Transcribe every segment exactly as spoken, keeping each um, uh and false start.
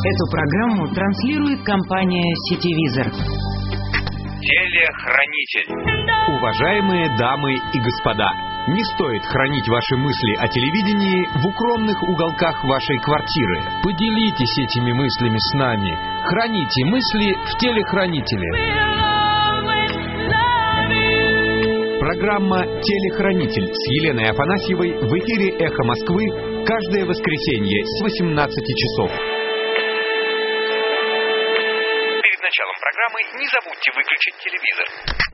Эту программу транслирует компания «Сетевизор». Телехранитель. Уважаемые дамы и господа, не стоит хранить ваши мысли о телевидении в укромных уголках вашей квартиры. Поделитесь этими мыслями с нами. Храните мысли в телехранителе. Программа «Телехранитель» с Еленой Афанасьевой в эфире «Эхо Москвы» каждое воскресенье с восемнадцати часов. Перед началом программы не забудьте выключить телевизор.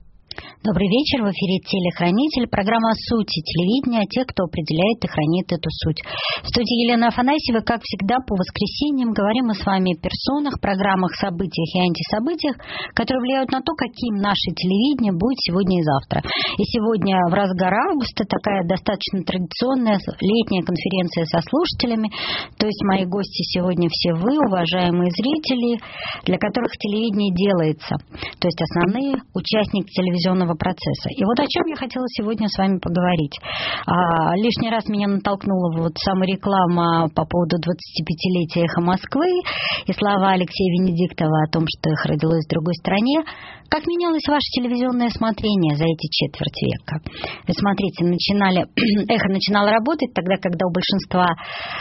Добрый вечер, в эфире «Телехранитель», программа «Сути телевидения», те, кто определяет и хранит эту суть. В студии Елена Афанасьева, как всегда, по воскресеньям говорим мы с вами о персонах, программах, событиях и антисобытиях, которые влияют на то, каким наше телевидение будет сегодня и завтра. И сегодня, в разгар августа, такая достаточно традиционная летняя конференция со слушателями, то есть мои гости сегодня все вы, уважаемые зрители, для которых телевидение делается, то есть основные участники телевизионного процесса. И вот о чем я хотела сегодня с вами поговорить. А, лишний раз меня натолкнула вот самореклама по поводу двадцатипятилетия «Эхо Москвы» и слова Алексея Венедиктова о том, что «Эхо» родилось в другой стране. Как менялось ваше телевизионное смотрение за эти четверть века? Вы смотрите, начинали, «Эхо» начинало работать тогда, когда у большинства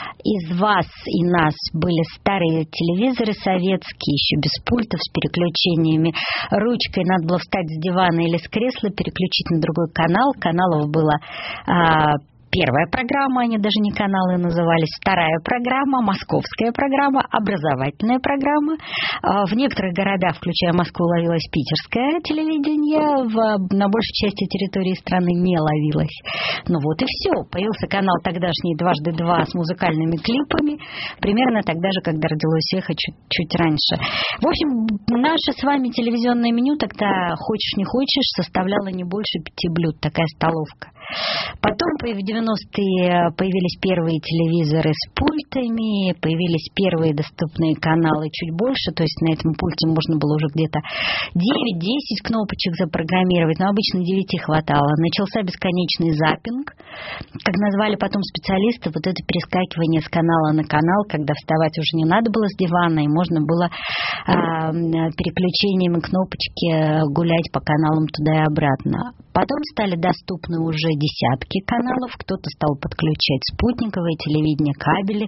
из вас и нас были старые телевизоры советские, еще без пультов, с переключениями ручкой. Надо было встать с дивана или с кресла, переключить на другой канал. Каналов было... А, Первая программа, они даже не каналы назывались, вторая программа, московская программа, образовательная программа. В некоторых городах, включая Москву, ловилось питерское телевидение, в, на большей части территории страны не ловилось. Ну вот и все. Появился канал тогдашний «Дважды два» с музыкальными клипами, примерно тогда же, когда родилось «Эхо», чуть, чуть раньше. В общем, наше с вами телевизионное меню тогда, хочешь не хочешь, составляло не больше пяти блюд, такая столовка. Потом в девяностые появились первые телевизоры с пультами, появились первые доступные каналы чуть больше, то есть на этом пульте можно было уже где-то девять-десять кнопочек запрограммировать, но обычно девяти хватало. Начался бесконечный запинг, как назвали потом специалисты, вот это перескакивание с канала на канал, когда вставать уже не надо было с дивана, и можно было а, переключениями кнопочки гулять по каналам туда и обратно. Потом стали доступны уже десятки каналов, кто-то стал подключать спутниковое телевидение, кабели.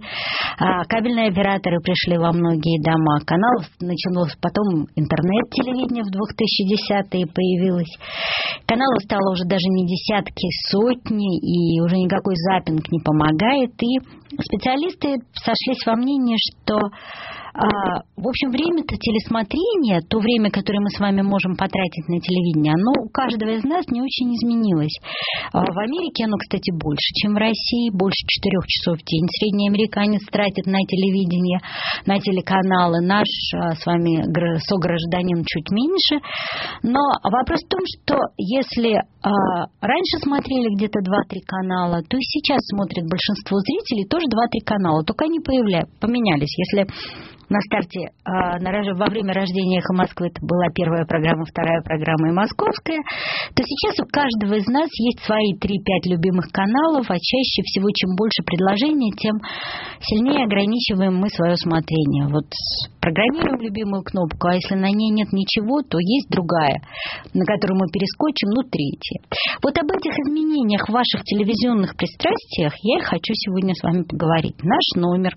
А кабельные операторы пришли во многие дома. Каналов началось потом интернет-телевидение в двухтысячные появилось. Каналов стало уже даже не десятки, сотни, и уже никакой запинг не помогает. И специалисты сошлись во мнении, что А, в общем, время-то телесмотрения, то время, которое мы с вами можем потратить на телевидение, оно у каждого из нас не очень изменилось. А в Америке оно, кстати, больше, чем в России, больше четырех часов в день. Средний американец тратит на телевидение, на телеканалы. Наш а, с вами согражданин чуть меньше. Но вопрос в том, что если а, раньше смотрели где-то два-три канала, то и сейчас смотрит большинство зрителей тоже два-три канала, только они появля... поменялись. Если на старте, во время рождения «Эхо Москвы» это была первая программа, вторая программа и московская, то сейчас у каждого из нас есть свои три-пять любимых каналов, а чаще всего, чем больше предложений, тем сильнее ограничиваем мы свое смотрение. Вот программируем любимую кнопку, а если на ней нет ничего, то есть другая, на которую мы перескочим, ну, третья. Вот об этих изменениях в ваших телевизионных пристрастиях я и хочу сегодня с вами поговорить. Наш номер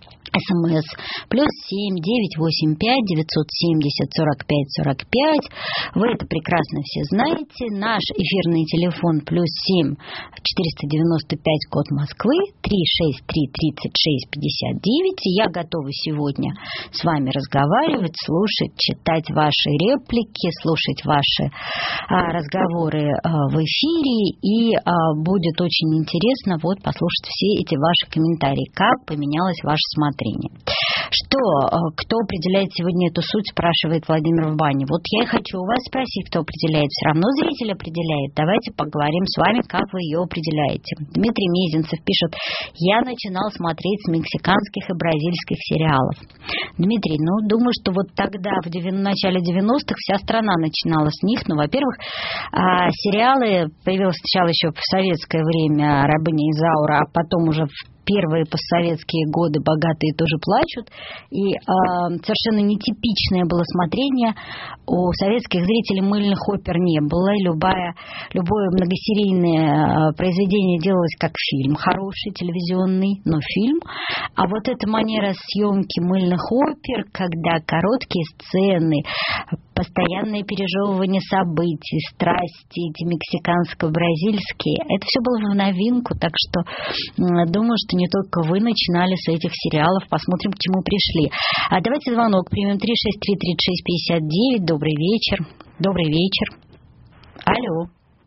СМС плюс семь девять восемь пять девятьсот семьдесят сорок пять сорок пять. Вы это прекрасно все знаете. Наш эфирный телефон плюс семь четыреста девяносто пять код Москвы три шесть три тридцать шесть пятьдесят девять. Я готова сегодня с вами разговаривать, слушать, читать ваши реплики, слушать ваши а, разговоры а, в эфире. И а, будет очень интересно вот послушать все эти ваши комментарии, как поменялось ваше смотрение. Что, кто определяет сегодня эту суть, спрашивает Владимир в бане. Вот я и хочу у вас спросить, кто определяет. Все равно зритель определяет. Давайте поговорим с вами, как вы ее определяете. Дмитрий Мезенцев пишет: я начинал смотреть с мексиканских и бразильских сериалов. Дмитрий, ну, думаю, что вот тогда, в начале девяностых, вся страна начинала с них. Ну, во-первых, сериалы появились сначала еще в советское время «Рабыня Изаура», а потом уже в первые постсоветские годы «Богатые тоже плачут». И э, совершенно нетипичное было смотрение. У советских зрителей мыльных опер не было. И любая, любое многосерийное произведение делалось как фильм, хороший, телевизионный, но фильм. А вот эта манера съемки мыльных опер, когда короткие сцены, постоянное пережевывание событий, страсти, эти мексиканско-бразильские, это все было в новинку, так что думаю, что не только вы начинали с этих сериалов. Посмотрим, к чему пришли. А давайте звонок примем. три шесть три тридцать шесть пятьдесят девять. Добрый вечер. Добрый вечер. Алло.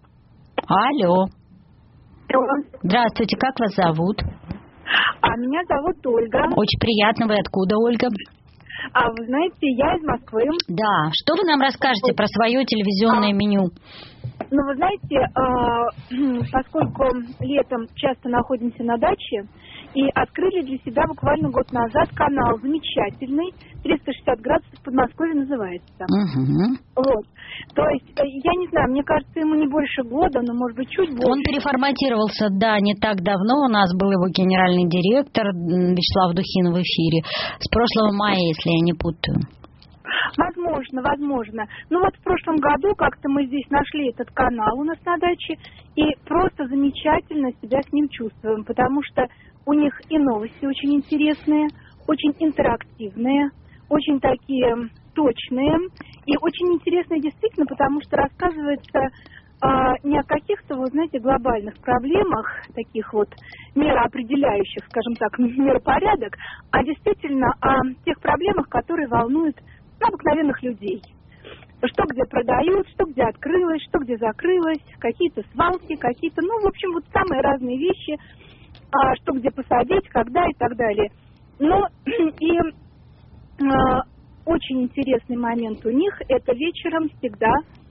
Алло. Здравствуйте, как вас зовут? А меня зовут Ольга. Очень приятно. Вы откуда, Ольга? А вы знаете, я из Москвы. Да. Что вы нам расскажете про свое телевизионное а, меню? Ну, вы знаете, э, поскольку летом часто находимся на даче, и открыли для себя буквально год назад канал замечательный, триста шестьдесят градусов Подмосковья называется. Угу. Вот. То есть, я не знаю, мне кажется, ему не больше года, но, может быть, чуть больше. Он переформатировался, да, не так давно. У нас был его генеральный директор Вячеслав Духин в эфире. С прошлого мая, если я не путаю. Возможно, возможно. Ну вот в прошлом году как-то мы здесь нашли этот канал у нас на даче, и просто замечательно себя с ним чувствуем, потому что у них и новости очень интересные, очень интерактивные, очень такие точные, и очень интересные действительно, потому что рассказывается а, не о каких-то, вот знаете, глобальных проблемах, таких вот мироопределяющих, скажем так, миропорядок, а действительно о тех проблемах, которые волнуют обыкновенных людей. Что где продают, что где открылось, что где закрылось, какие-то свалки, какие-то, ну, в общем, вот самые разные вещи, а, что где посадить, когда и так далее. Но и а, очень интересный момент у них — это вечером всегда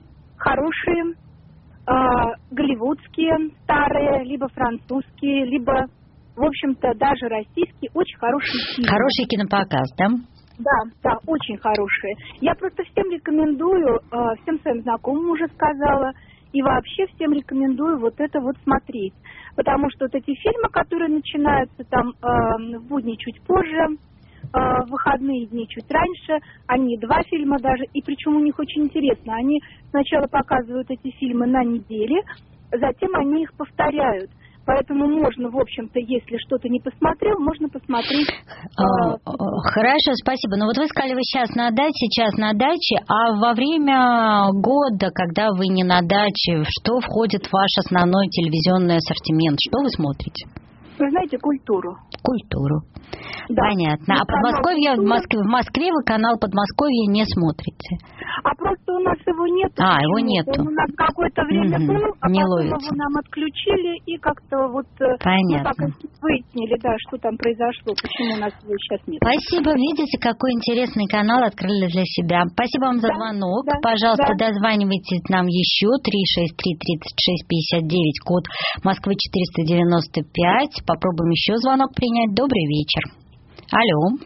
хорошие а, голливудские, старые, либо французские, либо, в общем-то, даже российские, очень хорошие фильмы. Хороший кинопоказ, да? Да, да, очень хорошие. Я просто всем рекомендую, всем своим знакомым уже сказала, и вообще всем рекомендую вот это вот смотреть. Потому что вот эти фильмы, которые начинаются там в будни чуть позже, в выходные дни чуть раньше, они два фильма даже, и причем у них очень интересно. Они сначала показывают эти фильмы на неделе, затем они их повторяют. Поэтому можно, в общем-то, если что-то не посмотрел, можно посмотреть. А, хорошо, спасибо. Но вот вы сказали, вы сейчас на даче, сейчас на даче, а во время года, когда вы не на даче, что входит в ваш основной телевизионный ассортимент? Что вы смотрите? Вы знаете, культуру. Культуру. Да. Понятно. А Подмосковье, в Москве, в Москве вы канал Подмосковье не смотрите? А просто у нас его нет. А, его нету. Он у нас какое-то время угу. был, а не потом ловится. его нам отключили, и как-то вот Понятно. мы так выяснили, да, что там произошло, почему у нас его сейчас нет. Спасибо. Видите, какой интересный канал открыли для себя. Спасибо вам за да, звонок. Да, Пожалуйста, да. дозванивайтесь нам еще. три шесть три тридцать шесть пятьдесят девять, код Москвы четыреста девяносто пять. Попробуем еще звонок принять. Добрый вечер. Алло.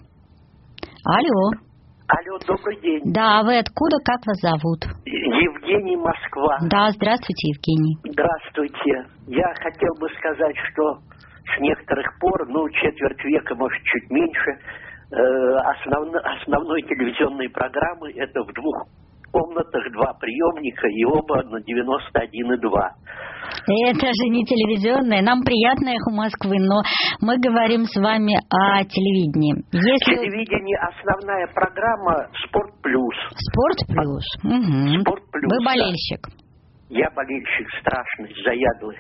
Алло. Алло, добрый день. Да, вы откуда? Как вас зовут? Евгений, Москва. Да, здравствуйте, Евгений. Здравствуйте. Я хотел бы сказать, что с некоторых пор, ну, четверть века, может, чуть меньше, э, основно, основной телевизионной программы это в двух комнатах два приемника и оба на девяносто один и два. Это же не телевизионное. Нам приятно «Эхо Москвы», но мы говорим с вами о телевидении. Если... Телевидение основная программа «Спорт плюс». «Спорт плюс». Угу. «Спорт плюс». Вы болельщик? Да. Я болельщик страшный, заядлый.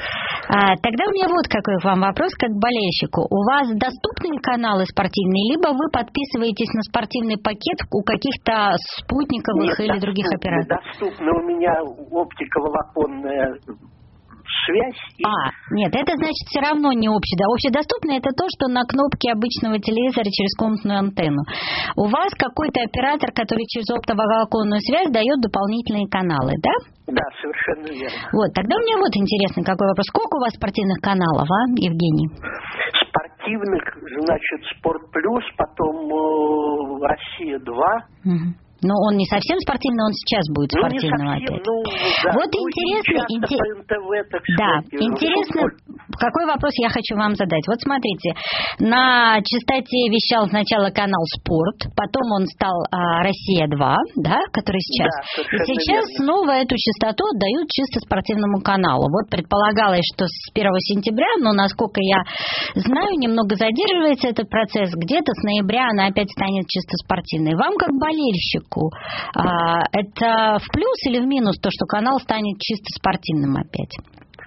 А, тогда у меня вот какой к вам вопрос, как к болельщику. У вас доступны каналы спортивные, либо вы подписываетесь на спортивный пакет у каких-то спутниковых Нет, или других доступны, операторов? Доступно. У меня оптиковолоконная связь. И... А, нет, это значит все равно не общее. Да, общедоступное это то, что на кнопке обычного телевизора через комнатную антенну. У вас какой-то оператор, который через оптоволоконную связь дает дополнительные каналы, да? Да, совершенно верно. Вот, тогда у меня вот интересный какой вопрос. Сколько у вас спортивных каналов, а, Евгений? Спортивных, значит, Спорт плюс, потом э, Россия два. Угу. Но он не совсем спортивный, он сейчас будет ну, спортивным не совсем, опять. Ну, да. Вот ну, интересно, инте... по эн тэ вэ, так да, сказать, интересно, футболь. какой вопрос я хочу вам задать? Вот смотрите, на частоте вещал сначала канал «Спорт», потом он стал а, «Россия-два», да, который сейчас. Да, и сейчас верно. снова эту частоту отдают чисто спортивному каналу. Вот предполагалось, что с первого сентября, но, насколько я знаю, немного задерживается этот процесс. Где-то с ноября она опять станет чисто спортивной. Вам, как болельщику, а, это в плюс или в минус то, что канал станет чисто спортивным опять?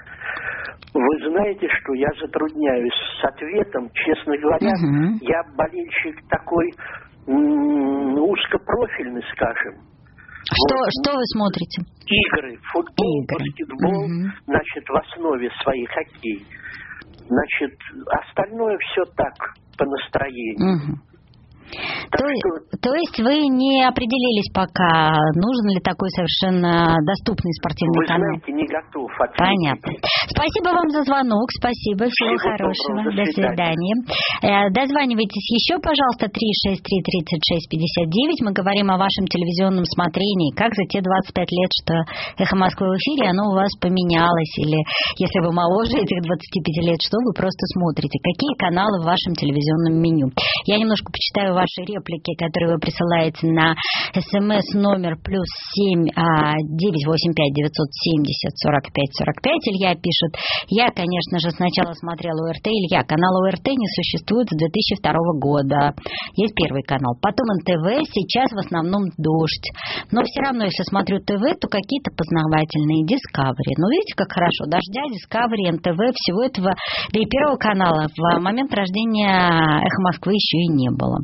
Вы знаете, что я затрудняюсь с ответом. Честно говоря, угу. я болельщик такой м- узкопрофильный, скажем. Что, вот. что вы смотрите? Игры, футбол, Игры. баскетбол, угу. значит, в основе своей хоккей. Значит, остальное все так, по настроению. Угу. Так То, что... то есть вы не определились пока, нужен ли такой совершенно доступный спортивный Вы канал? Вы знаете, не готов ответить. Понятно. Спасибо вам за звонок, спасибо, всего, всего хорошего, доброго, до, до свидания. свидания. Дозванивайтесь еще, пожалуйста, три шесть три тридцать шесть пятьдесят девять. Мы говорим о вашем телевизионном смотрении. Как за те двадцать пять лет, что «Эхо Москвы» в эфире, оно у вас поменялось? Или, если вы моложе этих двадцати пяти лет, что вы просто смотрите? Какие каналы в вашем телевизионном меню? Я немножко почитаю ваши реплики, которые вы присылаете на смс номер плюс семь девять восемь пять девятьсот семьдесят сорок пять сорок пять. Илья пишет: я, конечно же, сначала смотрела ОРТ. Илья, канал ОРТ не существует с две тысячи второго года. Есть первый канал. Потом эн тэ вэ, сейчас в основном «Дождь». Но все равно, если смотрю ТВ, то какие-то познавательные, Discovery. Ну, видите, как хорошо. «Дождя», Discovery, эн тэ вэ, всего этого, да и первого канала в момент рождения «Эхо Москвы» еще и не было.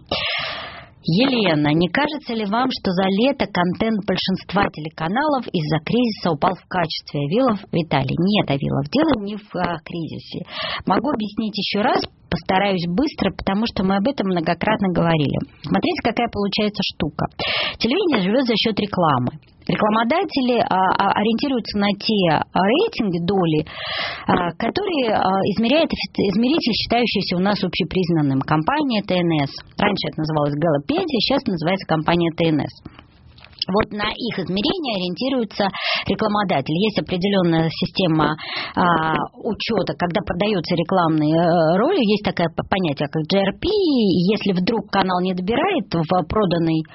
Елена, не кажется ли вам, что за лето контент большинства телеканалов из-за кризиса упал в качестве? Авилов Виталий. Нет, Авилов, дело не в а, кризисе. Могу объяснить еще раз, постараюсь быстро, потому что мы об этом многократно говорили. Смотрите, какая получается штука. Телевидение живет за счет рекламы. Рекламодатели а, а, ориентируются на те рейтинги, доли, а, которые а, измеряет измеритель, считающийся у нас общепризнанным. Компания тэ эн эс. Раньше это называлось Галопедия, сейчас называется компания тэ эн эс. Вот на их измерения ориентируются рекламодатели. Есть определенная система а, учета, когда продаются рекламные а, роли, есть такое понятие, как джи ар пи. Если вдруг канал не добирает в проданной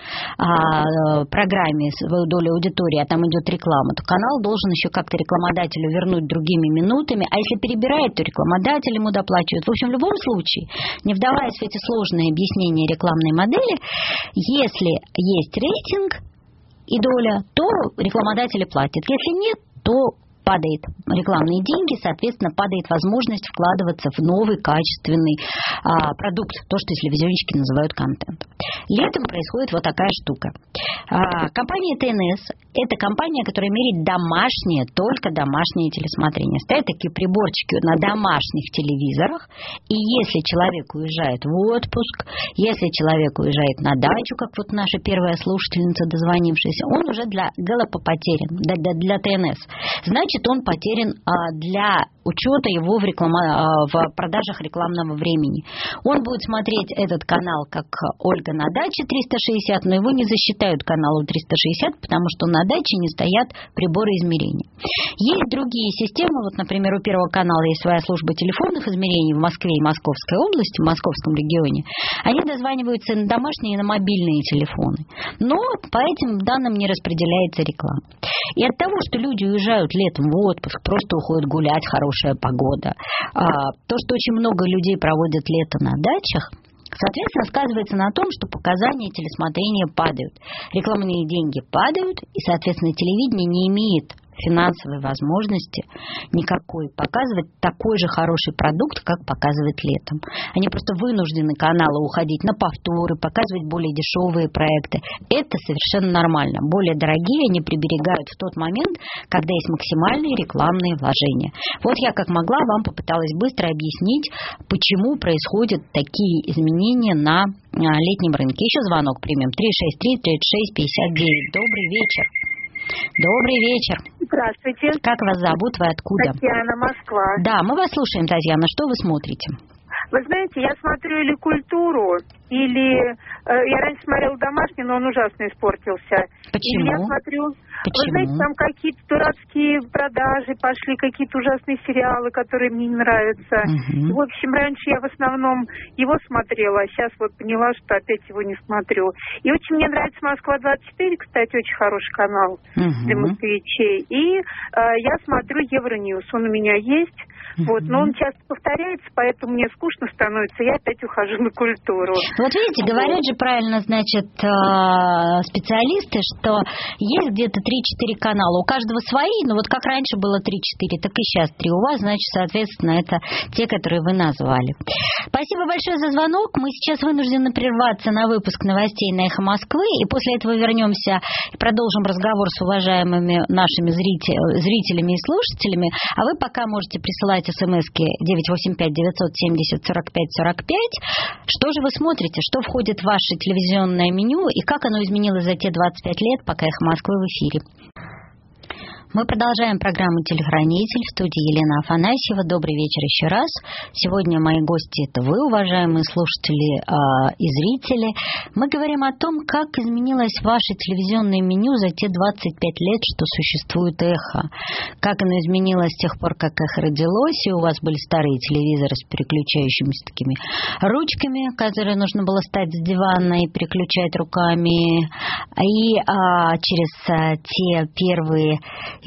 а, программе свою долю аудитории, а там идет реклама, то канал должен еще как-то рекламодателю вернуть другими минутами. А если перебирает, то рекламодатель ему доплачивает. В общем, в любом случае, не вдаваясь в эти сложные объяснения рекламной модели, если есть рейтинг и доля, то рекламодатели платят. Если нет, то падает рекламные деньги, соответственно, падает возможность вкладываться в новый качественный а, продукт, то, что телевизионщики называют контент. Летом происходит вот такая штука. А, компания тэ эн эс – это компания, которая меряет домашнее, только домашнее телесмотрение. Стоят такие приборчики на домашних телевизорах, и если человек уезжает в отпуск, если человек уезжает на дачу, как вот наша первая слушательница, дозвонившаяся, он уже для гэллопа потерян, для, для, для тэ эн эс. Значит, он потерян а, для учета его в, реклама, а, в продажах рекламного времени. Он будет смотреть этот канал как Ольга на даче триста шестьдесят, но его не засчитают каналу триста шестьдесят, потому что на даче не стоят приборы измерения. Есть другие системы, вот, например, у Первого канала есть своя служба телефонных измерений в Москве и Московской области, в Московском регионе. Они дозваниваются и на домашние, и на мобильные телефоны. Но по этим данным не распределяется реклама. И от того, что люди уезжают летом в отпуск, просто уходят гулять, хорошая погода, то, что очень много людей проводят лето на дачах, соответственно, сказывается на том, что показания телесмотрения падают. Рекламные деньги падают, и, соответственно, телевидение не имеет финансовой возможности никакой показывать такой же хороший продукт, как показывает летом. Они просто вынуждены каналы уходить на повторы, показывать более дешевые проекты. Это совершенно нормально. Более дорогие они приберегают в тот момент, когда есть максимальные рекламные вложения. Вот я как могла вам попыталась быстро объяснить, почему происходят такие изменения на летнем рынке. Еще звонок примем. три шесть три тридцать шесть пятьдесят девять. Добрый вечер. Добрый вечер. Здравствуйте. Как вас зовут? Вы откуда? Татьяна, Москва. Да, мы вас слушаем, Татьяна. Что вы смотрите? Вы знаете, я смотрю или культуру, Или э, я раньше смотрела домашний, но он ужасно испортился. Почему? Или я смотрю, Почему? вы знаете, там какие-то дурацкие продажи пошли, какие-то ужасные сериалы, которые мне не нравятся. Угу. В общем, раньше я в основном его смотрела, а сейчас вот поняла, что опять его не смотрю. И очень мне нравится Москва двадцать четыре, кстати, очень хороший канал угу. для москвичей. И э, я смотрю Евроньюс, он у меня есть. Вот, но он часто повторяется, поэтому мне скучно становится, я опять ухожу на культуру. Вот видите, говорят же правильно, значит, специалисты, что есть где-то три-четыре канала, у каждого свои, но вот как раньше было три-четыре, так и сейчас три у вас, значит, соответственно, это те, которые вы назвали. Спасибо большое за звонок, мы сейчас вынуждены прерваться на выпуск новостей на Эхо Москвы, и после этого вернемся и продолжим разговор с уважаемыми нашими зрителями и слушателями, а вы пока можете присылать смски девять восемь пять девятьсот семьдесят сорок пять сорок пять. Что же вы смотрите? Что входит в ваше телевизионное меню и как оно изменилось за те двадцать пять лет, пока Эхо Москвы в эфире? Мы продолжаем программу «Телехранитель». В студии Елена Афанасьева. Добрый вечер еще раз. Сегодня мои гости – это вы, уважаемые слушатели э, и зрители. Мы говорим о том, как изменилось ваше телевизионное меню за те двадцать пять лет, что существует «Эхо». Как оно изменилось с тех пор, как «Эхо» родилось, и у вас были старые телевизоры с переключающимися такими ручками, которые нужно было встать с дивана и переключать руками. И э, через э, те первые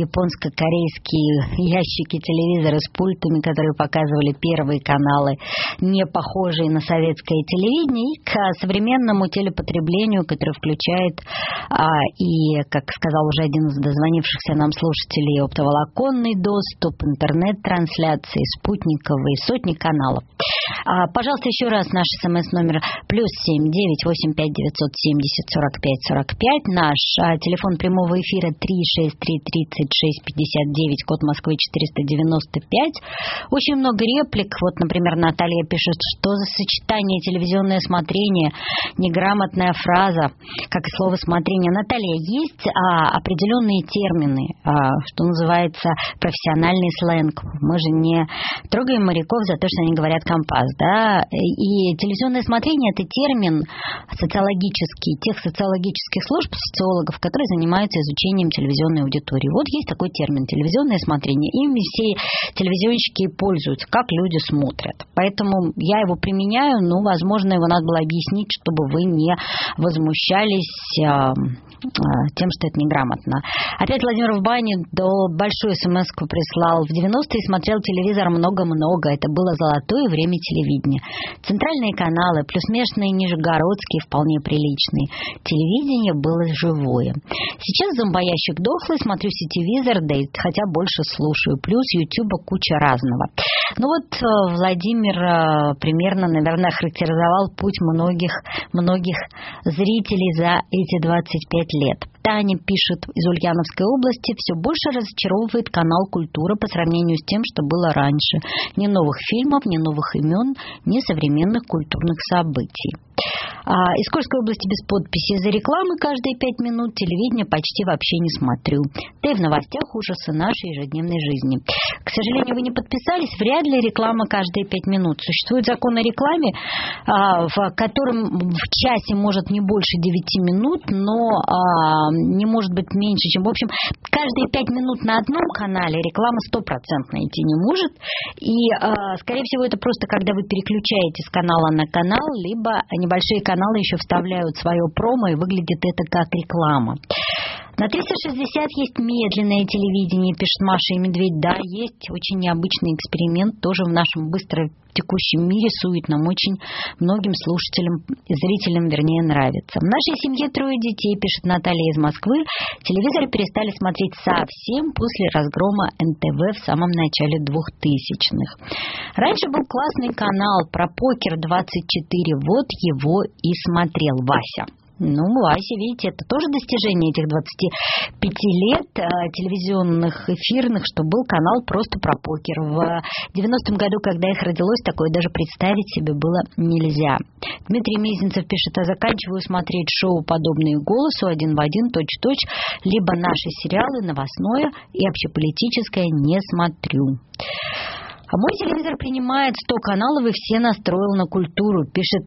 японско-корейские ящики телевизора с пультами, которые показывали первые каналы, не похожие на советское телевидение, и к современному телепотреблению, которое включает а, и, как сказал уже один из дозвонившихся нам слушателей, оптоволоконный доступ, интернет-трансляции, спутниковые, сотни каналов. А, пожалуйста, еще раз наш смс-номер плюс семь девять восемь пять девятьсот семьдесят сорок пять сорок пять. Наш а, телефон прямого эфира три шесть три тридцать шесть пятьдесят девять, код Москвы четыреста девяносто пять. Очень много реплик. Вот, например, Наталья пишет, что за сочетание телевизионное смотрение, неграмотная фраза, как и слово смотрение. Наталья, есть а, определенные термины, а, что называется профессиональный сленг. Мы же не трогаем моряков за то, что они говорят компас, да? И телевизионное смотрение – это термин социологический, тех социологических служб, социологов, которые занимаются изучением телевизионной аудитории. Вот есть такой термин – телевизионное смотрение. Ими все телевизионщики пользуются, как люди смотрят. Поэтому я его применяю, но, возможно, его надо было объяснить, чтобы вы не возмущались э, э, тем, что это неграмотно. Опять Владимир в бане до большую смс-ку прислал. В девяностые смотрел телевизор много-много. Это было золотое время телевидения. Центральные каналы, плюс местные нижегородские, вполне приличные. Телевидение было живое. Сейчас зомбоящик дохлый, смотрю сетевизор, да и хотя больше слушаю. Плюс ютуба куча разного. Ну вот Владимир примерно, наверное, характеризовал путь многих, многих зрителей за эти двадцать пять лет. Таня пишет из Ульяновской области: все больше разочаровывает канал «Культура» по сравнению с тем, что было раньше. Ни новых фильмов, ни новых имен, ни современных культурных событий. А, из Курской области без подписи: из-за рекламы каждые пять минут, телевидение почти вообще не смотрю. Да и в новостях ужасы нашей ежедневной жизни. К сожалению, вы не подписались, вряд ли реклама каждые пять минут. Существует закон о рекламе, а, в котором в часе может не больше девяти минут, но а, не может быть меньше, чем... В общем, каждые пять минут на одном канале реклама стопроцентно идти не может. И, а, скорее всего, это просто когда вы переключаете с канала на канал, либо небольшие каналы еще вставляют свое промо, и выглядит это как реклама. На триста шестьдесят есть медленное телевидение, пишет Маша и Медведь. Да, есть очень необычный эксперимент, тоже в нашем быстро текущем мире, суетном, очень многим слушателям, зрителям, вернее, нравится. В нашей семье трое детей, пишет Наталья из Москвы. Телевизор перестали смотреть совсем после разгрома эн тэ вэ в самом начале двухтысячных. Раньше был классный канал про покер двадцать четыре, вот его и смотрел Вася. Ну, Вася, видите, это тоже достижение этих двадцати пяти лет э, телевизионных, эфирных, что был канал просто про покер. В девяностом году, когда их родилось, такое даже представить себе было нельзя. Дмитрий Мезенцев пишет: а заканчиваю смотреть шоу, подобные «Голосу», один в один, точь-точь, либо наши сериалы, новостное и общеполитическое не смотрю. А мой телевизор принимает сто каналов и все настроил на культуру, пишет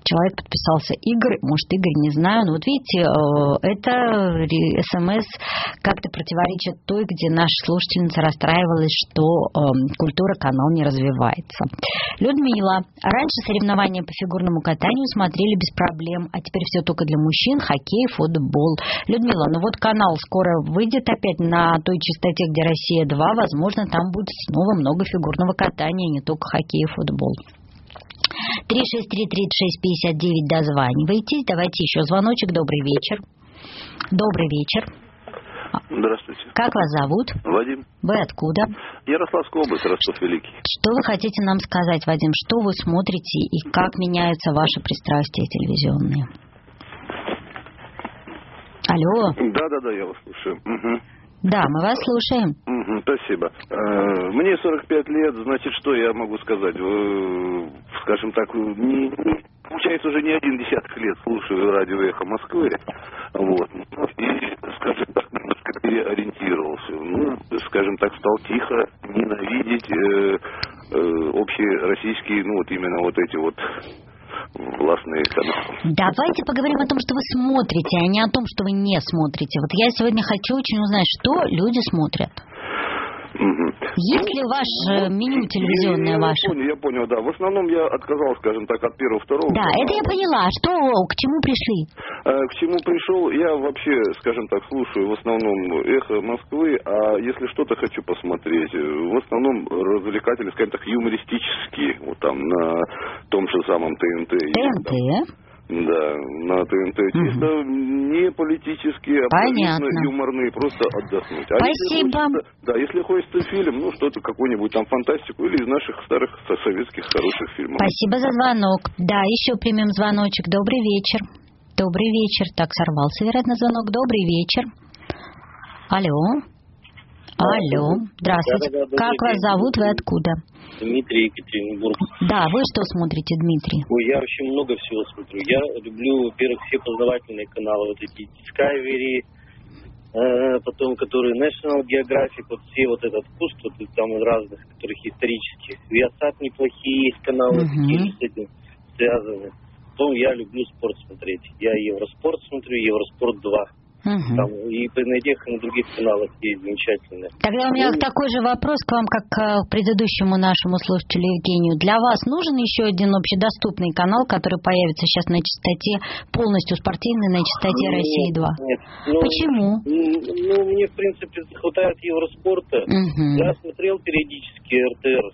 человек подписался Игорь, может, Игорь, не знаю, но вот видите, это СМС как-то противоречит той, где наша слушательница расстраивалась, что культура канал не развивается. Людмила, раньше соревнования по фигурному катанию смотрели без проблем, а теперь все только для мужчин, хоккей, футбол. Людмила, ну вот канал скоро выйдет опять на той частоте, где Россия два, возможно, там будет снова много фигурного катания, не только хоккей и футбол. три шесть три тридцать шесть пятьдесят девять, дозванивайтесь. Давайте еще звоночек. Добрый вечер. Добрый вечер. Здравствуйте. Как вас зовут? Вадим. Вы откуда? Ярославская область, Ростов-Великий. Что вы хотите нам сказать, Вадим? Что вы смотрите и как меняются ваши пристрастия телевизионные? Алло. Да-да-да, я вас слушаю. Угу. Да, мы вас слушаем. Угу, спасибо. Мне сорок пять лет, значит, что я могу сказать? Скажем так, не, не, получается, уже не один десяток лет слушаю радио «Эхо Москвы». Вот. И, скажем так, немножко переориентировался. Ну, скажем так, стал тихо ненавидеть э, э, общероссийские, ну, вот именно вот эти вот властные каналы. Давайте поговорим о том, что вы смотрите, а не о том, что вы не смотрите. Вот я сегодня хочу очень узнать, что люди смотрят. Угу. Есть ли ваше ну, меню телевизионное я, я, ваше? Я понял, я понял, да. В основном я отказался, скажем так, от первого, второго. Да, канала. Это я поняла. Что, к чему пришли? К чему пришел? Я вообще, скажем так, слушаю в основном «Эхо Москвы», а если что-то хочу посмотреть, в основном развлекательные, скажем так, юмористические, вот там на том же самом ТНТ. ТНТ? Да, на ТНТ. Чисто угу. не политические, абсолютно юморные, просто отдохнуть. А спасибо. Если хочется, да, если хочется фильм, ну что-то, какую-нибудь там фантастику или из наших старых советских хороших фильмов. Спасибо за звонок. Да, еще примем звоночек. Добрый вечер. Добрый вечер. Так, сорвался, вероятно, звонок. Добрый вечер. Алло. Алло. Здравствуйте. Да, да, да, как вас зовут? Вы откуда? Дмитрий, Екатеринбург. Да, вы что смотрите, Дмитрий? Ой, я вообще много всего смотрю. Я люблю, во-первых, все познавательные каналы, вот эти Discovery, э, потом, которые National Geographic, вот все вот этот вкус, вот там разных, которых исторических. Виасат неплохие есть каналы, uh-huh. такие с этим связаны. Потом я люблю спорт смотреть. Я Евроспорт смотрю, Евроспорт два. Угу. Там, и на тех, и на других каналах есть замечательные. Тогда у меня ну, такой же вопрос к вам, как к предыдущему нашему слушателю Евгению. Для вас нужен еще один общедоступный канал, который появится сейчас на частоте, полностью спортивный, на частоте нет, России два? Нет. Ну, почему? Ну, мне, в принципе, хватает Евроспорта. Угу. Я смотрел периодически эр тэ эр.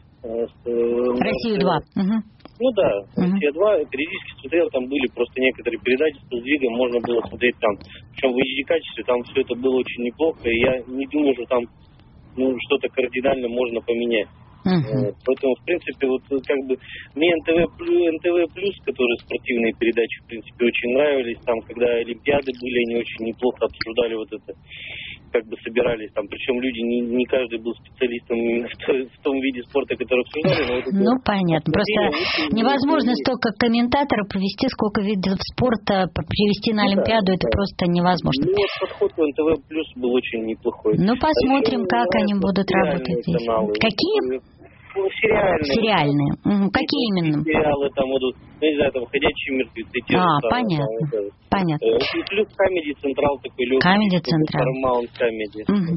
Э, Россию два. Угу. Ну да, Россия два, периодически смотрел, там были просто некоторые передачи с сдвигом, можно было смотреть там, причем в эйч ди-качестве, там все это было очень неплохо, и я не думаю, что там ну, что-то кардинально можно поменять. Uh-huh. Поэтому, в принципе, вот как бы мне эн тэ вэ, эн тэ вэ плюс, которые спортивные передачи, в принципе, очень нравились. Там, когда Олимпиады были, они очень неплохо обсуждали вот это, как бы собирались там. Причем люди, не, не каждый был специалистом именно в, то, в том виде спорта, который обсуждали. Но вот это, ну, понятно. Просто невозможно столько комментаторов провести, сколько видов спорта привести на Олимпиаду, ну, да, это да. просто невозможно. Ну, вот подход у эн тэ вэ плюс был очень неплохой. Ну, посмотрим, а как они будут работать здесь. Каналы. Какие? Сериальные. Сериальные. Угу. Какие именно? Сериалы там будут, ну, не знаю, там «Ходячие мертвецы». А, там, понятно. Там, понятно. Плюс Comedy Central такой легкий. Comedy Central. Paramount Comedy. Угу.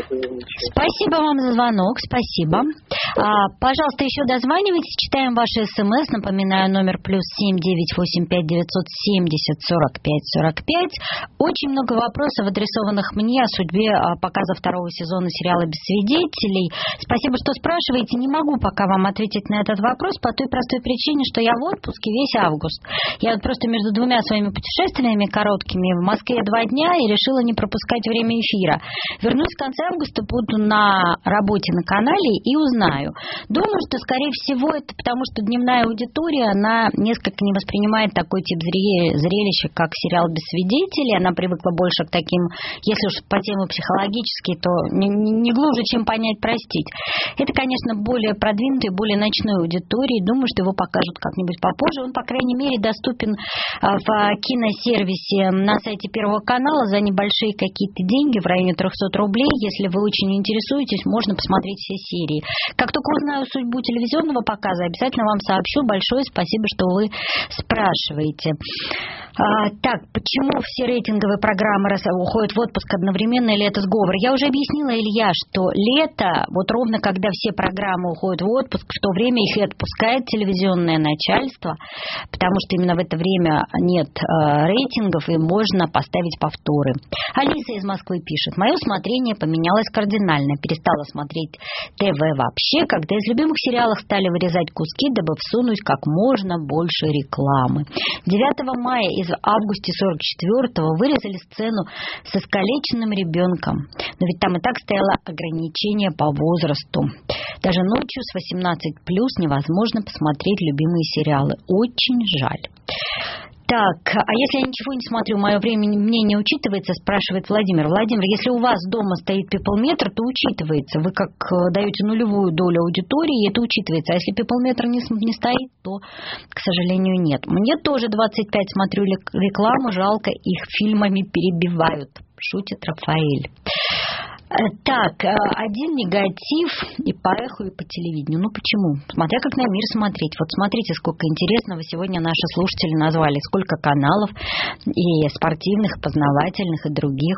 Спасибо вам за звонок, спасибо. А, пожалуйста, еще дозванивайтесь, читаем ваши смс. Напоминаю, номер плюс семь девять восемь пять девятьсот семьдесят сорок пять сорок пять. Очень много вопросов, адресованных мне о судьбе показа второго сезона сериала «Без свидетелей». Спасибо, что спрашиваете. Не могу пока вам ответить на этот вопрос по той простой причине, что я в отпуске весь август. Я вот просто между двумя своими путешествиями короткими в Москве два дня и решила не пропускать время эфира. Вернусь в конце августа, буду на работе на канале и узнаю. Думаю, что, скорее всего, это потому, что дневная аудитория, она несколько не воспринимает такой тип зрелища, как сериал «Без свидетелей». Она привыкла больше к таким, если уж по теме психологические, то не, не глубже, чем понять, простить. Это, конечно, более более продвинутой, более ночной аудитории. Думаю, что его покажут как-нибудь попозже. Он, по крайней мере, доступен в киносервисе на сайте Первого канала за небольшие какие-то деньги, в районе триста рублей. Если вы очень интересуетесь, можно посмотреть все серии. Как только узнаю судьбу телевизионного показа, обязательно вам сообщу. Большое спасибо, что вы спрашиваете. А, так, почему все рейтинговые программы уходят в отпуск одновременно, или это сговор? Я уже объяснила, Илья, что лето, вот ровно когда все программы уходят в отпуск, в то время их и отпускает телевизионное начальство, потому что именно в это время нет э, рейтингов, и можно поставить повторы. Алиса из Москвы пишет: мое смотрение поменялось кардинально. Перестала смотреть ТВ вообще, когда из любимых сериалов стали вырезать куски, дабы всунуть как можно больше рекламы. девятого мая из в августе сорок четвёртого вырезали сцену с искалеченным ребенком. Но ведь там и так стояло ограничение по возрасту. Даже ночью с восемнадцать плюс невозможно посмотреть любимые сериалы. Очень жаль. Так, а если я ничего не смотрю, мое время мнение учитывается, спрашивает Владимир. Владимир, если у вас дома стоит пиплметр, то учитывается. Вы как даете нулевую долю аудитории, и это учитывается. А если пиплметр не, не стоит, то, к сожалению, нет. Мне тоже двадцать пять смотрю рекламу, жалко, их фильмами перебивают. Шутит Рафаэль. Так, один негатив и по эху, и по телевидению. Ну почему? Смотря как на мир смотреть. Вот смотрите, сколько интересного сегодня наши слушатели назвали. Сколько каналов и спортивных, и познавательных, и других.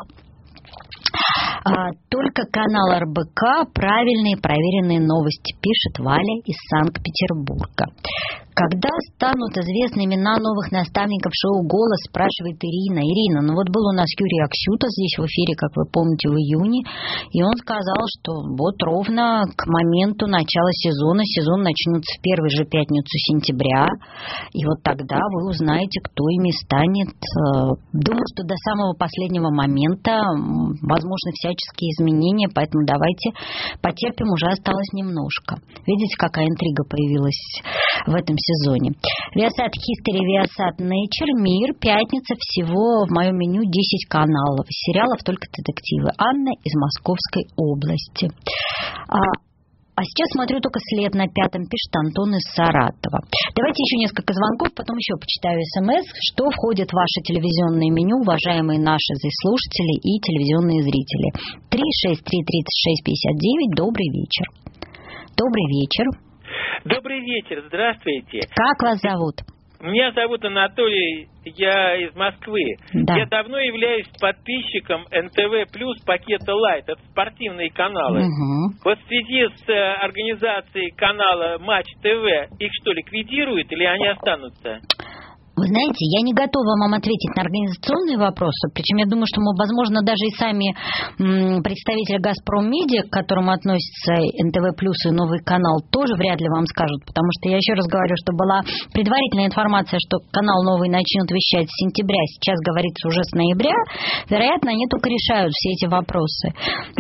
Только канал эр бэ ка правильные проверенные новости, пишет Валя из Санкт-Петербурга. Когда станут известны имена новых наставников шоу «Голос», спрашивает Ирина. Ирина, ну вот был у нас Юрий Аксютов здесь в эфире, как вы помните, в июне, и он сказал, что вот ровно к моменту начала сезона, сезон начнется в первую же пятницу сентября, и вот тогда вы узнаете, кто ими станет. Думаю, что до самого последнего момента возможны всяческие изменения, поэтому давайте потерпим, уже осталось немножко. Видите, какая интрига появилась в этом сезоне. Viasat History, Viasat Nature, Мир, пятница, всего в моем меню десять каналов. Сериалов только детективы. Анна из Московской области. А, а сейчас смотрю только «След» на пятом, пишет Антон из Саратова. Давайте еще несколько звонков, потом еще почитаю смс, что входит в ваше телевизионное меню, уважаемые наши слушатели и телевизионные зрители. три шесть три тридцать шесть пятьдесят девять. Добрый вечер. Добрый вечер. Добрый вечер, здравствуйте. Как вас зовут? Меня зовут Анатолий, я из Москвы. Да. Я давно являюсь подписчиком эн тэ вэ плюс пакета Лайт, это спортивные каналы. Угу. Вот в связи с организацией канала Матч ТВ, их что, ликвидируют или они останутся? Вы знаете, я не готова вам ответить на организационные вопросы, причем я думаю, что, мы, возможно, даже и сами м, представители «Газпром Медиа», к которым относятся эн тэ вэ плюс и новый канал, тоже вряд ли вам скажут, потому что я еще раз говорю, что была предварительная информация, что канал новый начнет вещать с сентября, сейчас говорится уже с ноября, вероятно, они только решают все эти вопросы.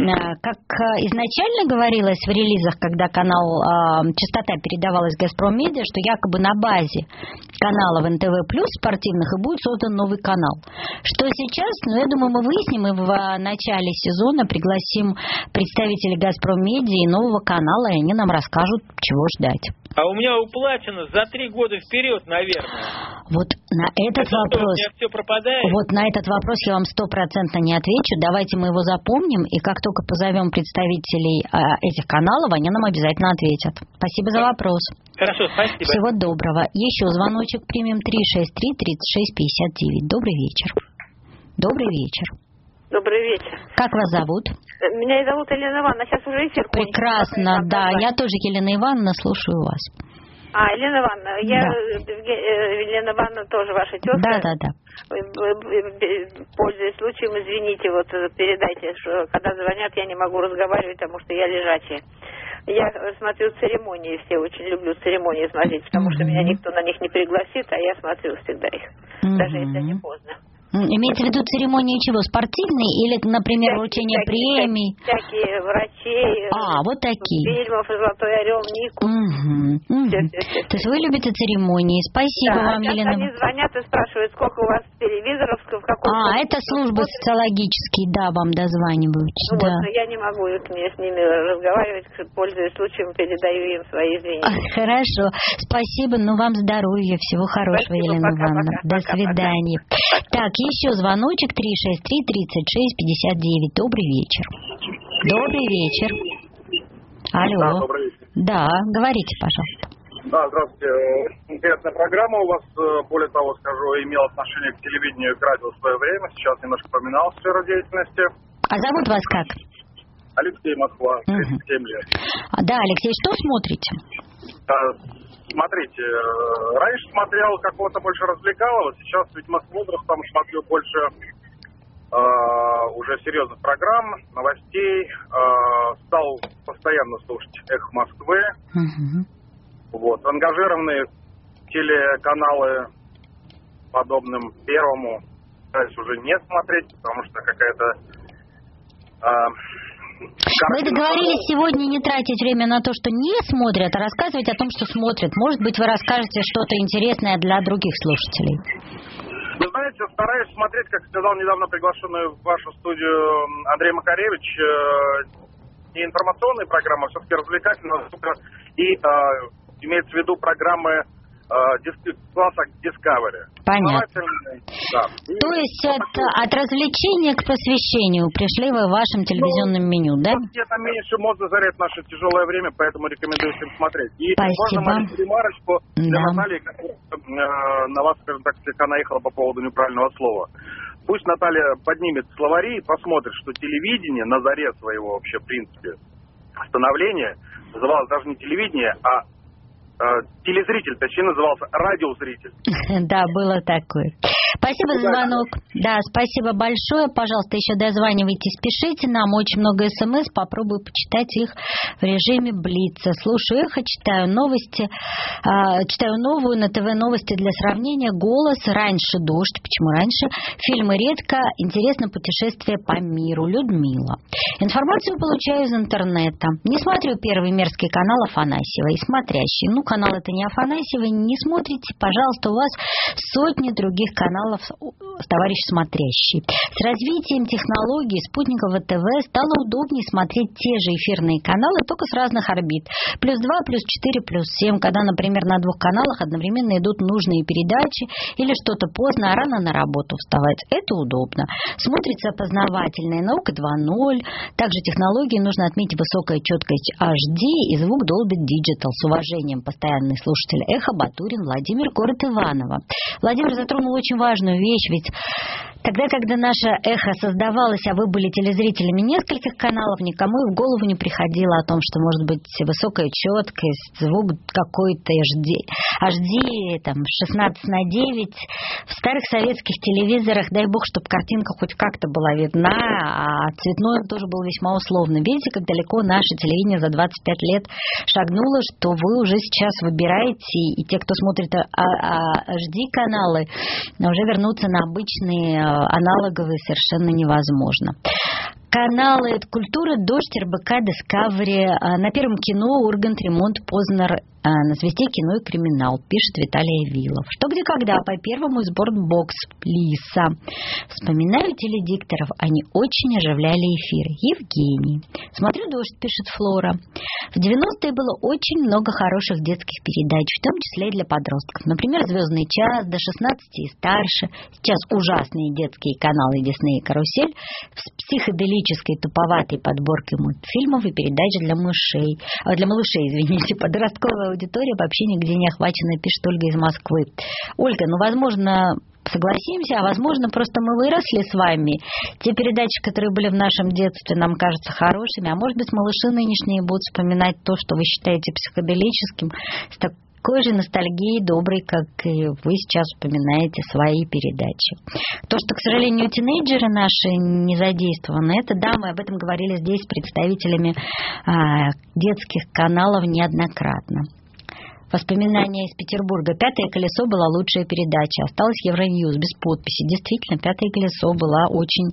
Как изначально говорилось в релизах, когда канал частота передавалась «Газпром Медиа», что якобы на базе каналов эн тэ вэ плюс спортивных и будет создан новый канал. Что сейчас, ну, я думаю, мы выясним и в начале сезона пригласим представителей «Газпром Медиа» и нового канала, и они нам расскажут, чего ждать. А у меня уплачено за три года вперед, наверное. Вот на этот Это вопрос... что, у меня все пропадает? Вот на этот вопрос я вам стопроцентно не отвечу. Давайте мы его запомним, и как только позовем представителей а, этих каналов, они нам обязательно ответят. Спасибо за вопрос. Хорошо, спасибо. Всего доброго. Еще звоночек примем. Три шесть три тридцать шесть пятьдесят девять. Добрый вечер. Добрый вечер. Добрый вечер. Как вас зовут? Меня зовут Елена Ивановна. Сейчас уже эфир. Прекрасно, да. Я тоже Елена Ивановна, слушаю вас. А, Елена Ивановна, я, да. Елена Ивановна, тоже ваша тетка. Да, да, да. Пользуясь случаем, извините, вот передайте, что когда звонят, я не могу разговаривать, потому что я лежачая. Я смотрю церемонии, все очень люблю церемонии смотреть, потому mm-hmm. что меня никто на них не пригласит, а я смотрю всегда их, mm-hmm. даже если не поздно. Имеется в виду церемонии чего? Спортивные или, например, всякие, вручение всякие, премий? Всякие врачей. А, вот такие. Фильмов «Золотой орел», Нику. Угу, угу. То есть вы любите церемонии. Спасибо да, вам, Елена. Они звонят и спрашивают, сколько у вас телевизоров, в каком... А, это службы социологические, да, вам дозваниваются. Ну, да. вот, я не могу с ними, с ними разговаривать, пользуясь случаем, передаю им свои извинения. Хорошо. Спасибо, ну вам здоровья, всего хорошего, Спасибо, Елена пока, Ивановна. пока, До пока, свидания. пока. Так, еще звоночек три шесть три тридцать шесть пятьдесят девять. Добрый вечер. Добрый вечер. Алло. Да, добрый вечер. Да, говорите, пожалуйста. Да, здравствуйте. Интересная программа у вас, более того, скажу, имела отношение к телевидению и к радио в свое время. Сейчас немножко поменял сферу деятельности. А зовут вас как? Алексей, Москва, тридцать семь лет. А, да, Алексей, что смотрите? Да, смотрите, раньше смотрел какого-то больше развлекалого, сейчас, видимо, с возрастом смотрю больше э, уже серьезных программ, новостей, э, стал постоянно слушать «Эхо Москвы». Угу. Вот, ангажированные телеканалы подобным Первому стараюсь уже не смотреть, потому что какая-то... Э, Вы договорились сегодня не тратить время на то, что не смотрят, а рассказывать о том, что смотрят. Может быть, вы расскажете что-то интересное для других слушателей. Вы знаете, стараюсь смотреть, как сказал недавно приглашенный в вашу студию Андрей Макаревич, не информационные программы, а все-таки развлекательные, и э, имеется в виду программы э, класса Discovery. Понятно. Да. То есть от, от развлечения к посвящению пришли вы в вашем телевизионном ну, меню, да? Это меньше мозга заряд в наше тяжелое время, поэтому рекомендую всем смотреть. И спасибо. Можно маленькую ремарочку для да. Натальи, которая э, на вас, скажем так, слегка наехала по поводу неправильного слова. Пусть Наталья поднимет словари и посмотрит, что телевидение на заре своего вообще, в принципе, становления называлось даже не телевидение, а э, телезритель, точнее назывался радиозритель. Да, было такое. Спасибо за звонок. Да, спасибо большое. Пожалуйста, еще дозванивайтесь, пишите нам. Очень много смс. Попробую почитать их в режиме Блица. Слушаю эхо, читаю новости. Э, читаю новую на ТВ новости для сравнения. Голос. Раньше дождь. Почему раньше? Фильмы редко. Интересно путешествие по миру. Людмила. Информацию получаю из интернета. Не смотрю первый мерзкий канал Афанасьева и смотрящий. Ну, канал это не Афанасьева. Не смотрите, пожалуйста, у вас сотни других каналов, товарищ смотрящий. С развитием технологий спутникового ТВ стало удобнее смотреть те же эфирные каналы, только с разных орбит. Плюс два, плюс четыре, плюс семь, когда, например, на двух каналах одновременно идут нужные передачи или что-то поздно, а рано на работу вставать. Это удобно. Смотрится познавательная наука два ноль. Также технологии нужно отметить высокая четкость эйч ди и звук Dolby Digital. С уважением, постоянный слушатель Эхо Батурин Владимир, город Иваново. Владимир затронул очень важную вещь, ведь тогда, когда наше эхо создавалось, а вы были телезрителями нескольких каналов, никому и в голову не приходило о том, что может быть высокая четкость, звук какой-то эйч ди, эйч ди там, шестнадцать на девять. В старых советских телевизорах, дай бог, чтобы картинка хоть как-то была видна, а цветной он тоже был весьма условно. Видите, как далеко наше телевидение за двадцать пять лет шагнуло, что вы уже сейчас выбираете, и те, кто смотрит эйч ди-каналы, уже вернуться на обычные аналоговые совершенно невозможно. Каналы культуры, Дождь, РБК, Discovery, на Первом кино, Ургант, Ремонт, Познер, на Звезде кино и криминал, пишет Виталий Вилов. Что, где, когда, по Первому из Бортбокс, Лиса. Вспоминаю теледикторов, они очень оживляли эфиры. Евгений. Смотрю «Дождь», пишет Флора. В девяностые было очень много хороших детских передач, в том числе и для подростков. Например, «Звездный час», до шестнадцати и старше. Сейчас ужасные детские каналы Дисней и Карусель с психоделической туповатой подборкой мультфильмов и передач для мышей. А, для малышей, извините, подростковая аудитория вообще нигде не охвачена, пишет Ольга из Москвы. Ольга, ну, возможно, согласимся, а возможно, просто мы выросли с вами. Те передачи, которые были в нашем детстве, нам кажутся хорошими, а может быть, малыши нынешние будут вспоминать то, что вы считаете психоделическим, с такой же ностальгией доброй, как и вы сейчас вспоминаете свои передачи. То, что, к сожалению, тинейджеры наши не задействованы, это да, мы об этом говорили здесь с представителями а, детских каналов неоднократно. Воспоминания из Петербурга. «Пятое колесо» была лучшая передача. Осталось Евроньюз без подписи. Действительно, «Пятое колесо» была очень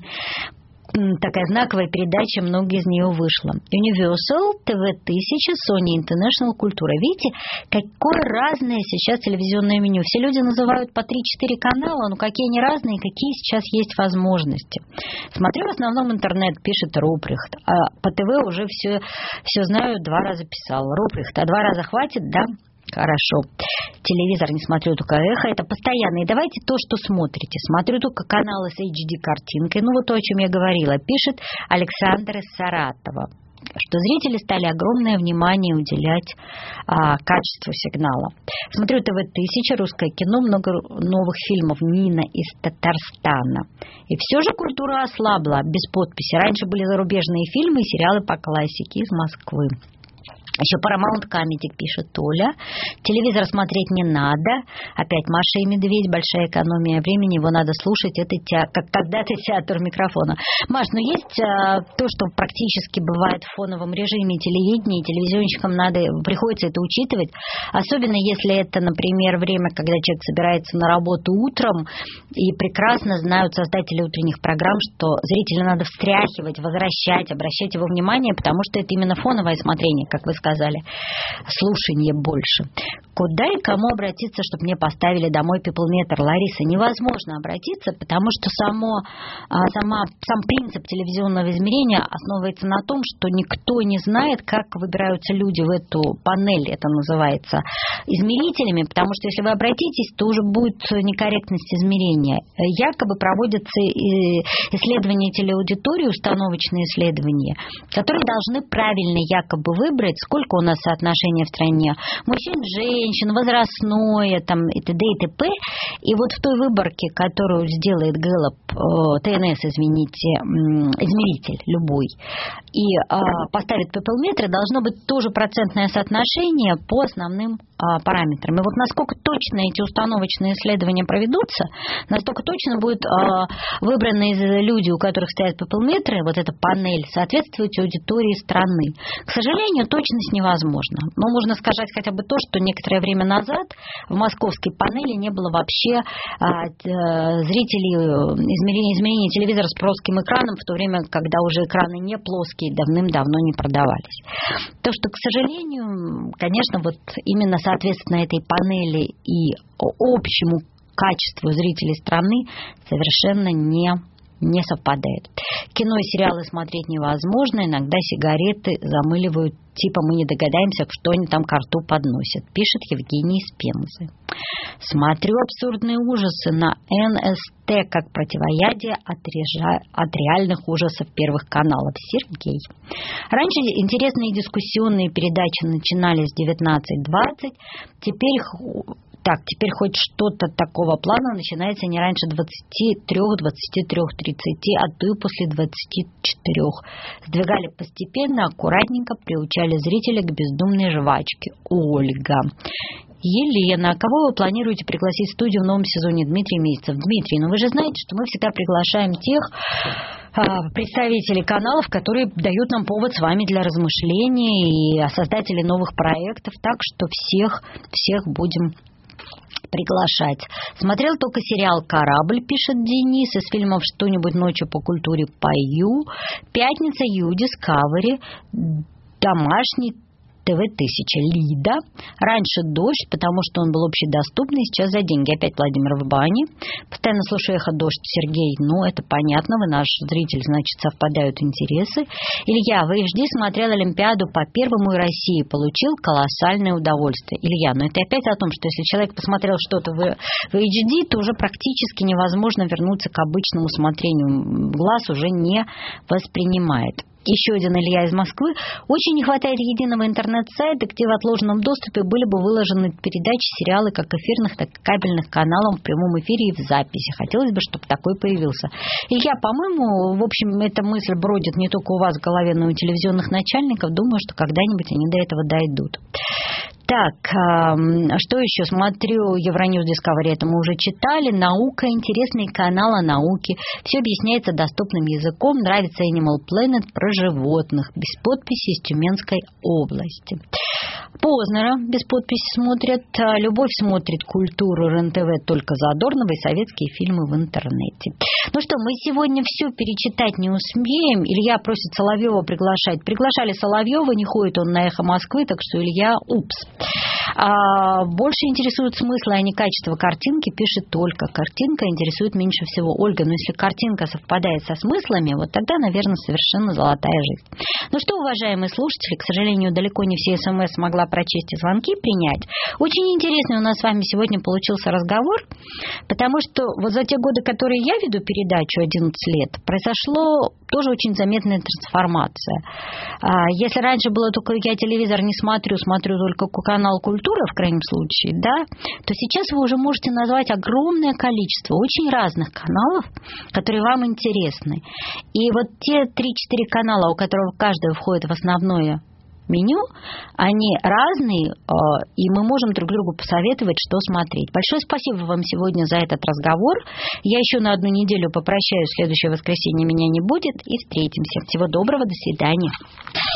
такая знаковая передача, много из нее вышло. Universal, тэ вэ тысяча, Sony International, Культура. Видите, какое разное сейчас телевизионное меню. Все люди называют по три-четыре канала, но какие они разные, какие сейчас есть возможности. Смотрю в основном интернет, пишет Руприхт. А по ТВ уже все, все знаю, два раза писал. Руприхт, а два раза хватит, да? Хорошо. Телевизор не смотрю, только эхо. Это постоянно. И давайте то, что смотрите. Смотрю только каналы с эйч ди-картинкой. Ну, вот то, о чем я говорила. Пишет Александр из Саратова, что зрители стали огромное внимание уделять а, качеству сигнала. Смотрю тэ вэ тысяча, русское кино, много новых фильмов. Нина из Татарстана. И все же культура ослабла без подписи. Раньше были зарубежные фильмы и сериалы по классике из Москвы. Еще Paramount Comedy, пишет Оля. Телевизор смотреть не надо. Опять Маша и Медведь, большая экономия времени, его надо слушать. Это те, как когда-то театр микрофона. Маш, ну есть а, то, что практически бывает в фоновом режиме телевидения, и телевизионщикам надо, приходится это учитывать. Особенно если это, например, время, когда человек собирается на работу утром, и прекрасно знают создатели утренних программ, что зрителя надо встряхивать, возвращать, обращать его внимание, потому что это именно фоновое смотрение, как вы сказали. сказали, слушание больше. Куда и кому обратиться, чтобы мне поставили домой пиплметр? Лариса, невозможно обратиться, потому что само, сама, сам принцип телевизионного измерения основывается на том, что никто не знает, как выбираются люди в эту панель, это называется, измерителями, потому что если вы обратитесь, то уже будет некорректность измерения. Якобы проводятся исследования телеаудитории, установочные исследования, которые должны правильно якобы выбрать, сколько у нас соотношение в стране мужчин, женщин, возрастное, там, и т.д. и т.п. И вот в той выборке, которую сделает Гэллоп, тэ эн эс, извините, измеритель любой, и э, поставит пиплметры, должно быть тоже процентное соотношение по основным э, параметрам. И вот насколько точно эти установочные исследования проведутся, настолько точно будет э, выбраны люди, у которых стоят пиплметры, вот эта панель, соответствовать аудитории страны. К сожалению, точность невозможно. Но можно сказать хотя бы то, что некоторое время назад в московской панели не было вообще а, зрителей измерения, измерения телевизора с плоским экраном, в то время, когда уже экраны не плоские, давным-давно не продавались. То, что, к сожалению, конечно, вот именно соответственно этой панели и общему качеству зрителей страны совершенно не не совпадает. Кино и сериалы смотреть невозможно, иногда сигареты замыливают, типа мы не догадаемся, что они там ко рту подносят, пишет Евгений из Пензы. Смотрю абсурдные ужасы на эн эс тэ как противоядие от, режа... от реальных ужасов первых каналов. Сергей. Раньше интересные дискуссионные передачи начинались в девятнадцать двадцать, теперь Так, теперь хоть что-то такого плана начинается не раньше двадцати трёх, двадцати трёх тридцати, а то и после двадцати четырёх. Сдвигали постепенно, аккуратненько, приучали зрителя к бездумной жвачке. Ольга. Елена, а кого вы планируете пригласить в студию в новом сезоне? Дмитрий Месяцев. Дмитрий, ну вы же знаете, что мы всегда приглашаем тех а, представителей каналов, которые дают нам повод с вами для размышлений, и создателей новых проектов, так что всех, всех будем приглашать. Смотрел только сериал «Корабль», пишет Денис, из фильмов «Что-нибудь ночью по культуре пою», «Пятница», «Ю», «Дискавери», «Домашний», тэ вэ тысяча, Лида. Раньше «Дождь», потому что он был общедоступный, сейчас за деньги. Опять Владимир в бане. Постоянно слушаю «Эхо», «Дождь», Сергей. Ну, это понятно, вы наш зритель, значит, совпадают интересы. Илья, в эйч ди смотрел Олимпиаду по первому и России, получил колоссальное удовольствие. Илья, но это опять о том, что если человек посмотрел что-то в, в эйч ди, то уже практически невозможно вернуться к обычному смотрению. Глаз уже не воспринимает. Еще один Илья из Москвы. Очень не хватает единого интернет-сайта, где в отложенном доступе были бы выложены передачи, сериалы как эфирных, так и кабельных каналов в прямом эфире и в записи. Хотелось бы, чтобы такой появился. Илья, по-моему, в общем, эта мысль бродит не только у вас в голове, но и у телевизионных начальников. Думаю, что когда-нибудь они до этого дойдут. Так, что еще? Смотрю Евроньюз Discovery, это мы уже читали. Наука, интересные каналы науки. Все объясняется доступным языком. Нравится Animal Planet про животных. Без подписи из Тюменской области. Познера без подписи смотрят. Любовь смотрит культуру РЕН-ТВ только Задорнова и советские фильмы в интернете. Ну что, мы сегодня все перечитать не успеем. Илья просит Соловьева приглашать. Приглашали Соловьева, не ходит он на «Эхо Москвы», так что Илья, упс. А, больше интересует смысл, а не качество картинки, пишет только. Картинка интересует меньше всего. Ольга, но если картинка совпадает со смыслами, вот тогда, наверное, совершенно золотая жизнь. Ну что, уважаемые слушатели, к сожалению, далеко не все СМС смогла прочесть и звонки принять. Очень интересный у нас с вами сегодня получился разговор, потому что вот за те годы, которые я веду передачу, одиннадцать лет, произошло тоже очень заметная трансформация. Если раньше было только я телевизор не смотрю, смотрю только канал «Культура», в крайнем случае, да, то сейчас вы уже можете назвать огромное количество очень разных каналов, которые вам интересны. И вот те три-четыре канала, у которых каждый входит в основное меню, они разные, и мы можем друг другу посоветовать, что смотреть. Большое спасибо вам сегодня за этот разговор. Я еще на одну неделю попрощаюсь. В следующее воскресенье меня не будет. И встретимся. Всего доброго. До свидания.